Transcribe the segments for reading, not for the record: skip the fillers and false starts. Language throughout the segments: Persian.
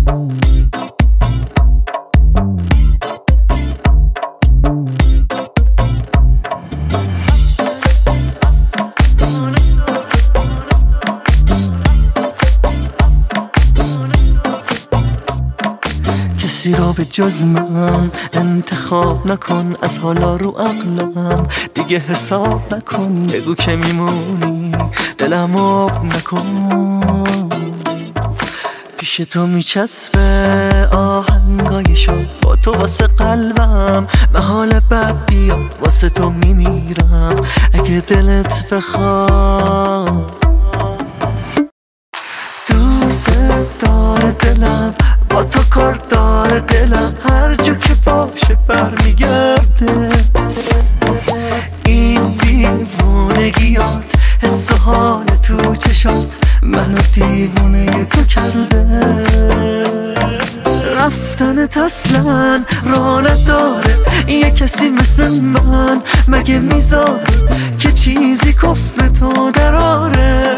کسی را به جز من انتخاب نکن، از حالا رو عقلم دیگه حساب نکن. بگو که میمونی دلم آب نکن. پیش تو میچسبه آهنگایشو، با تو واسه قلبم محال بد بیاد. واسه تو میمیرم اگه دلت بخواد. دوست داره دلم، با تو کار داره دلم، هر جا که باشه برمیگرده. این دیوونگیات، حس و حال تو چشات، منو دیوونه تو کرده. رفتنت اصلا راه نداره، یه کسی مثل من مگه میذاره که چیزی کفر تو دراره.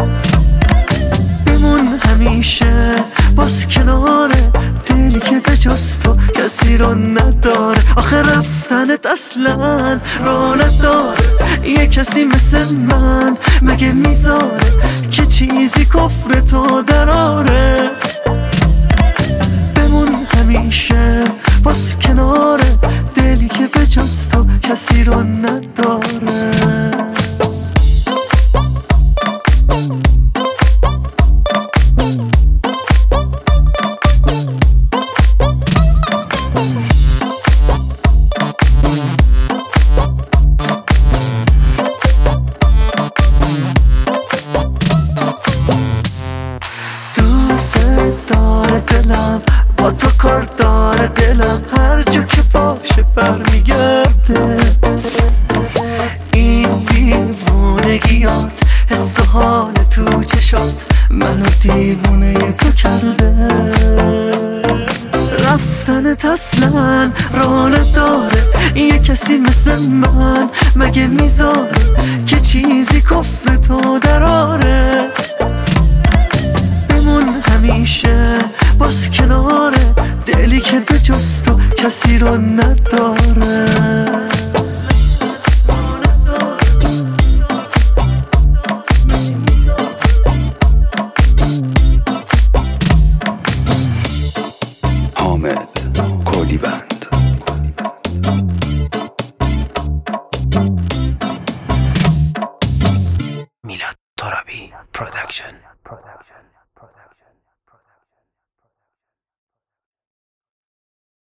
بمون همیشه باز کناره، دلی که به جز تو کسی رو نداره. آخه رفتنت اصلا راه نداره، یه کسی مثل من مگه میذاره که چیزی کفر تو دراره. بمون همیشه باز کناره، دلی که به جز تو کسی رو نداره. دوست داره دلم، با تو کار داره دلم، هر جا که باشه برمیگرده. این دیوونگیات، حس و حال تو چشات، منو دیوونه تو کرده. رفتنت اصلا راه نداره، یه کسی مثل من مگه میذاره که چیزی کفر تو دراره. همیشه باز کناره، دلی که به جز تو کسی رو نداره.